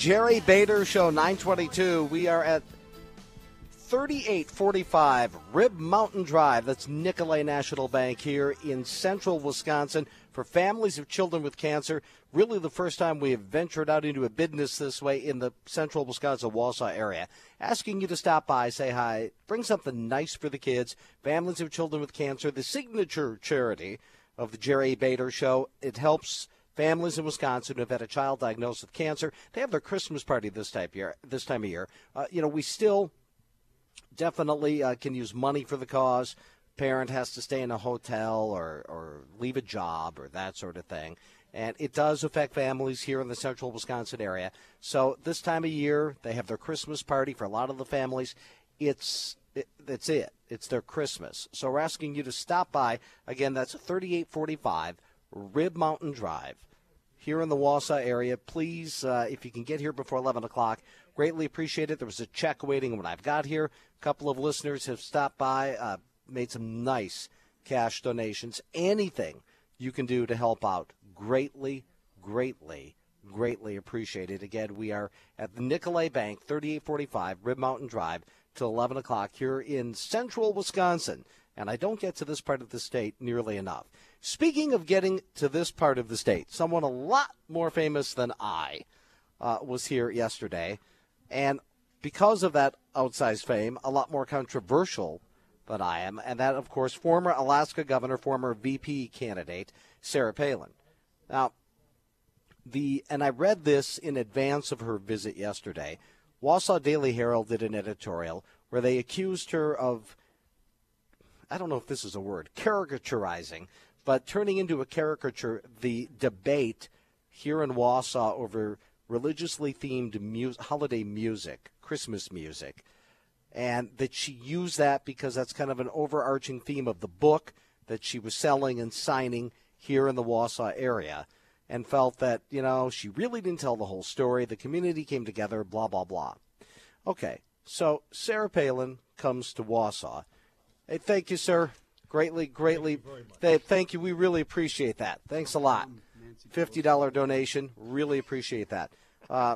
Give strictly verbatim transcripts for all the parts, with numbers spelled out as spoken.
Jerry Bader Show, nine twenty-two. We are at thirty-eight forty-five Rib Mountain Drive. That's Nicolet National Bank here in central Wisconsin. For families of children with cancer, really the first time we have ventured out into a business this way in the central Wisconsin, Wausau area. Asking you to stop by, say hi, bring something nice for the kids, families of children with cancer. The signature charity of the Jerry Bader Show, it helps families in Wisconsin who have had a child diagnosed with cancer. They have their Christmas party this type year, this time of year. Uh, you know, we still definitely uh, can use money for the cause. Parent has to stay in a hotel or, or leave a job or that sort of thing. And it does affect families here in the central Wisconsin area. So this time of year, they have their Christmas party for a lot of the families. It's it, that's it. It's their Christmas. So we're asking you to stop by. Again, that's thirty-eight forty-five Rib Mountain Drive here in the Wausau area. Please, uh, if you can get here before eleven o'clock, greatly appreciate it. There was a check waiting when I've got here. A couple of listeners have stopped by, uh, made some nice cash donations. Anything you can do to help out, greatly, greatly, greatly appreciated. Again, we are at the Nicolet Bank, thirty-eight forty-five Rib Mountain Drive, till eleven o'clock here in central Wisconsin. And I don't get to this part of the state nearly enough. Speaking of getting to this part of the state, someone a lot more famous than I uh, was here yesterday. And because of that outsized fame, a lot more controversial than I am. And that, of course, former Alaska governor, former V P candidate, Sarah Palin. Now, the and I read this in advance of her visit yesterday. Wausau Daily Herald did an editorial where they accused her of, I don't know if this is a word, caricaturizing, but turning into a caricature the debate here in Wausau over religiously themed mu- holiday music, Christmas music, and that she used that because that's kind of an overarching theme of the book that she was selling and signing here in the Wausau area, and felt that, you know, she really didn't tell the whole story. The community came together, blah, blah, blah. Okay, so Sarah Palin comes to Wausau. Hey, thank you, sir. Greatly, greatly. Thank you, very much. Thank you. We really appreciate that. Thanks a lot. fifty dollars donation. Really appreciate that. Uh,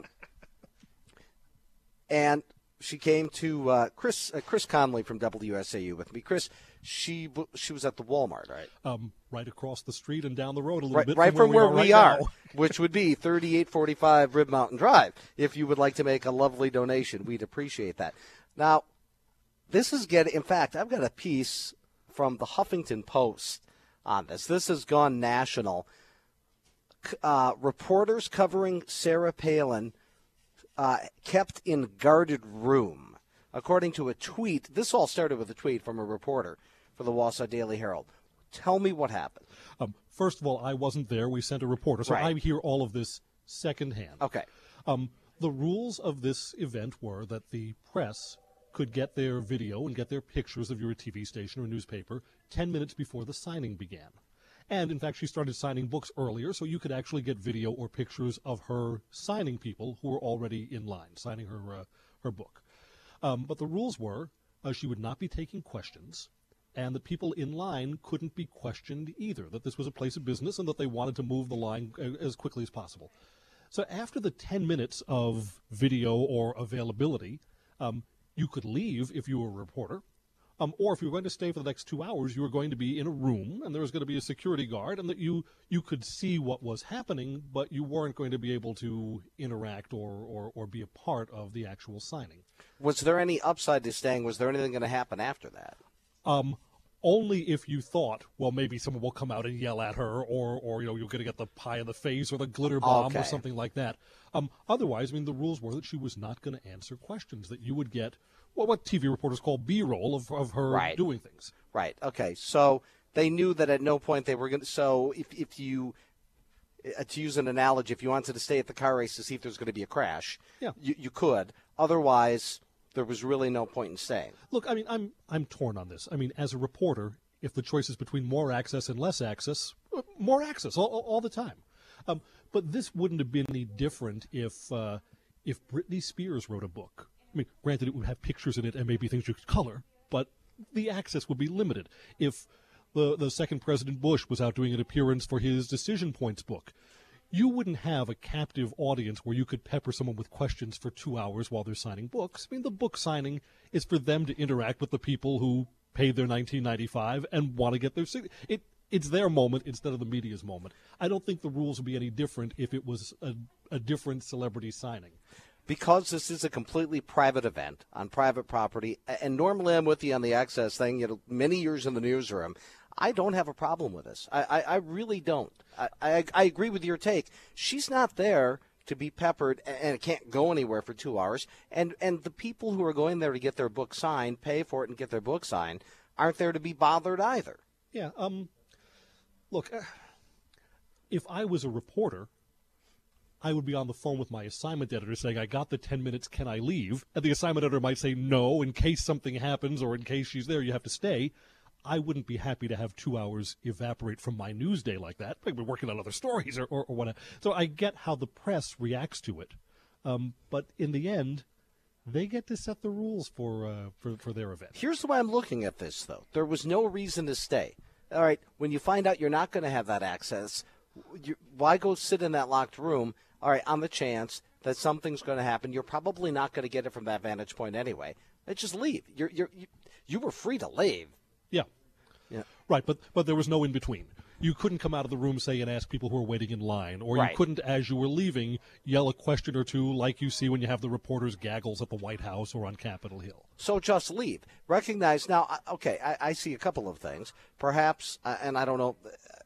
and she came to uh, Chris uh, Chris Conley from W S A U with me. Chris, she she was at the Walmart, right? Um, right across the street and down the road a little right, bit. Right from, from where where we are, we are which would be thirty-eight forty-five Rib Mountain Drive. If you would like to make a lovely donation, we'd appreciate that. Now, this is getting, in fact, I've got a piece from the Huffington Post on this. This has gone national. Uh, reporters covering Sarah Palin uh, kept in guarded room. According to a tweet, this all started with a tweet from a reporter for the Wausau Daily Herald. Tell me what happened. Um, first of all, I wasn't there. We sent a reporter, so right. I hear all of this secondhand. Okay. Um, the rules of this event were that the press could get their video and get their pictures of your T V station or newspaper ten minutes before the signing began. And, in fact, she started signing books earlier, so you could actually get video or pictures of her signing people who were already in line, signing her uh, her book. Um, but the rules were uh, she would not be taking questions, and the people in line couldn't be questioned either, that this was a place of business and that they wanted to move the line as quickly as possible. So after the ten minutes of video or availability, um, you could leave if you were a reporter, um, or if you were going to stay for the next two hours, you were going to be in a room, and there was going to be a security guard, and that you, you could see what was happening, but you weren't going to be able to interact or, or, or be a part of the actual signing. Was there any upside to staying? Was there anything going to happen after that? Um, only if you thought, well, maybe someone will come out and yell at her, or, or you know, you're going to get the pie in the face or the glitter bomb okay. or something like that. Um, otherwise, I mean, the rules were that she was not going to answer questions, that you would get well, what T V reporters call B-roll of, of her right. doing things. Right. Okay. So they knew that at no point they were going to. So if, if you, uh, to use an analogy, if you wanted to stay at the car race to see if there's going to be a crash, yeah. you, you could. Otherwise, there was really no point in staying. Look, I mean, I'm I'm torn on this. I mean, as a reporter, if the choice is between more access and less access, more access all, all the time. Um, but this wouldn't have been any different if uh, if Britney Spears wrote a book. I mean, granted, it would have pictures in it and maybe things you could color, but the access would be limited. If the the second President Bush was out doing an appearance for his Decision Points book, you wouldn't have a captive audience where you could pepper someone with questions for two hours while they're signing books. I mean, the book signing is for them to interact with the people who paid their nineteen ninety-five and want to get their sig- it. It's their moment instead of the media's moment. I don't think the rules would be any different if it was a, a different celebrity signing. Because this is a completely private event on private property, and normally I'm with you on the access thing, you know, many years in the newsroom, I don't have a problem with this. I, I, I really don't. I, I, I agree with your take. She's not there to be peppered and it can't go anywhere for two hours. And, and the people who are going there to get their book signed, pay for it and get their book signed, aren't there to be bothered either. Yeah, um... Look, if I was a reporter, I would be on the phone with my assignment editor saying, I got the ten minutes, can I leave? And the assignment editor might say, no, in case something happens or in case she's there, you have to stay. I wouldn't be happy to have two hours evaporate from my news day like that. I'd be working on other stories or, or, or whatever. So I get how the press reacts to it. Um, but in the end, they get to set the rules for, uh, for, for their event. Here's the way I'm looking at this, though. There was no reason to stay. All right, when you find out you're not going to have that access, you, why go sit in that locked room, all right, on the chance that something's going to happen? You're probably not going to get it from that vantage point anyway. Let's just leave. You're, you're, you you were free to leave. Yeah. Yeah. Right, but, but there was no in-between. You couldn't come out of the room, say, and ask people who are waiting in line, or right. you couldn't, as you were leaving, yell a question or two like you see when you have the reporters' gaggles at the White House or on Capitol Hill. So just leave. Recognize now, okay, I, I see a couple of things. Perhaps, uh, and I don't know,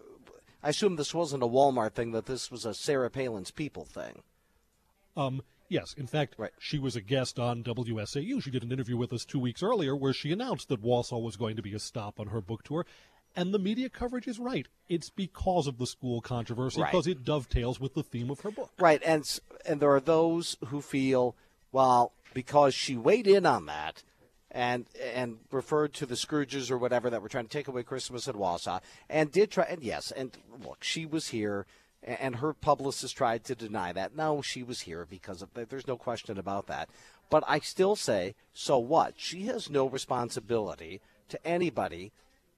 I assume this wasn't a Walmart thing, that this was a Sarah Palin's People thing. Um, yes, in fact, right. she was a guest on W S A U. She did an interview with us two weeks earlier where she announced that Wausau was going to be a stop on her book tour. And the media coverage is right. It's because of the school controversy, right. because it dovetails with the theme of her book. Right, and and there are those who feel, well, because she weighed in on that and and referred to the Scrooges or whatever that were trying to take away Christmas at Wausau, and did try, and yes, and look, she was here, and her publicist tried to deny that. No, she was here because of, there's no question about that. But I still say, so what? She has no responsibility to anybody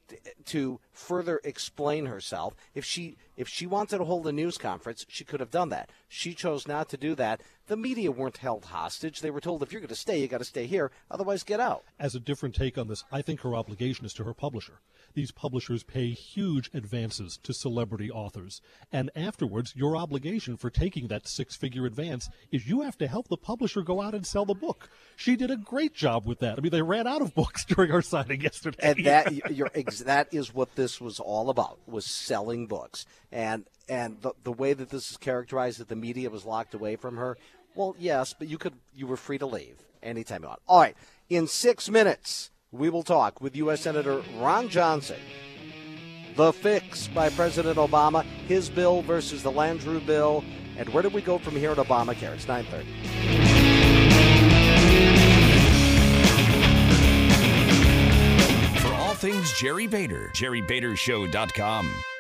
to further explain herself. If she if she wanted to hold a news conference, she could have done that. She chose not to do that. The media weren't held hostage. They were told, if you're going to stay, you got to stay here. Otherwise, get out. As a different take on this, I think her obligation is to her publisher. These publishers pay huge advances to celebrity authors. And afterwards, your obligation for taking that six-figure advance is you have to help the publisher go out and sell the book. She did a great job with that. I mean, they ran out of books during our signing yesterday. And that you're, that is what this was all about, was selling books. And and the, the way that this is characterized, that the media was locked away from her, well, yes, but you could you were free to leave anytime you want. All right, in six minutes, we will talk with U S Senator Ron Johnson. The Fix by President Obama, his bill versus the Landrieu bill, and where do we go from here at Obamacare? It's nine thirty. For all things Jerry Bader, jerry bader show dot com.